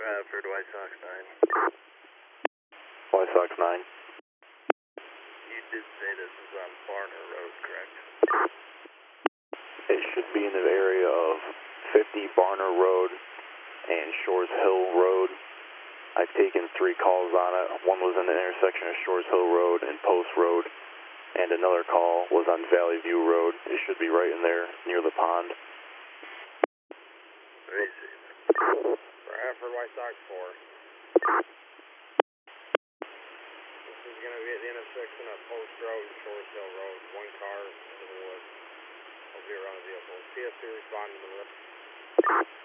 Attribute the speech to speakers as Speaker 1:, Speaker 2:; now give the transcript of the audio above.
Speaker 1: For White Sox 9.
Speaker 2: White Sox 9.
Speaker 1: You did say this is on Barner Road, correct?
Speaker 2: It should be in the area of 50 Barner Road and Shores Hill Road. I've taken 3 calls on it. One was in the intersection of Shores Hill Road and Post Road, and another call was on Valley View Road. It should be right in there near the pond.
Speaker 1: Let me see.
Speaker 3: For White Sox 4. This is going to be at the intersection of Post Road and Shores Hill Road. 1 car into the woods. Will be around the vehicle. CS2 responding to the